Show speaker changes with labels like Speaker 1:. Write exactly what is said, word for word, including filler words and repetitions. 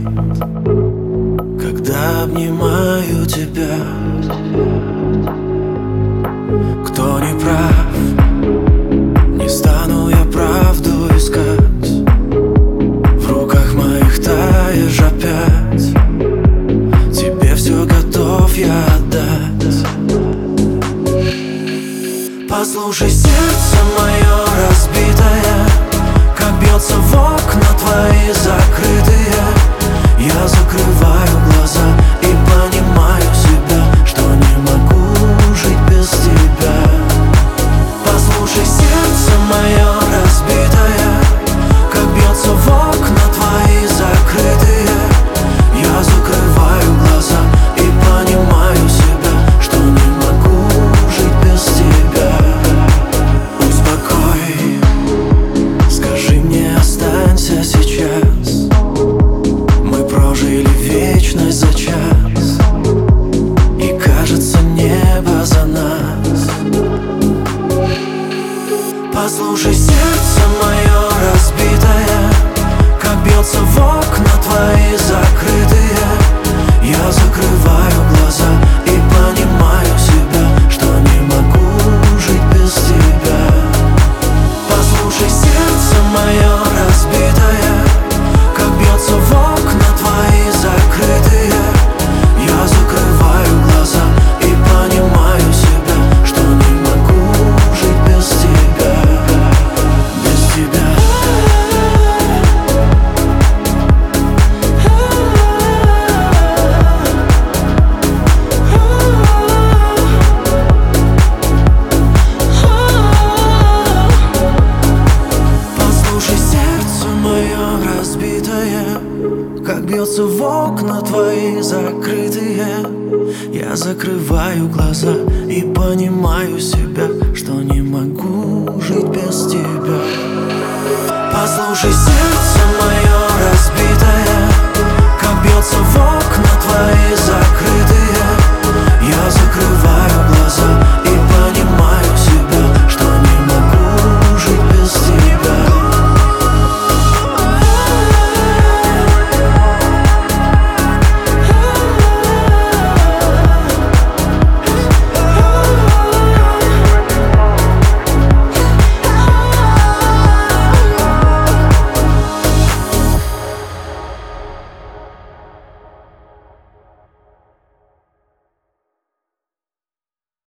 Speaker 1: когда обнимаю тебя. Кто не прав, не стану я правду искать. В руках моих таешь опять. Тебе все готов я отдать. Послушай, сердце мое разбитое, как бьется в окна твои закрытые. Я закрываю глаза и понимаю себя, что не могу жить без тебя. Послушай, сердце мое разбитое, как бьется в окна твои закрытые. Я закрываю глаза и понимаю себя, что не могу жить без тебя. Успокой, скажи мне, останься сейчас. Мы прожили вечность за час, и кажется, небо за нас. Послушай, сердце мое разбитое, как бьется в окна твои закрытые. Я закрываю глаза и понимаю себя, что не могу жить без тебя. Послушай, сердце мое разбитое, как бьется в окна твои закрытые. Я закрываю глаза и понимаю себя, что не могу жить без тебя. Без тебя. Послушай, сердце мое разбитое, как бьется в окна твои закрытые. Я закрываю глаза и понимаю себя, что не могу жить без тебя. Послушай, сердце мое разбитое, как бьется в окна твои закрытые.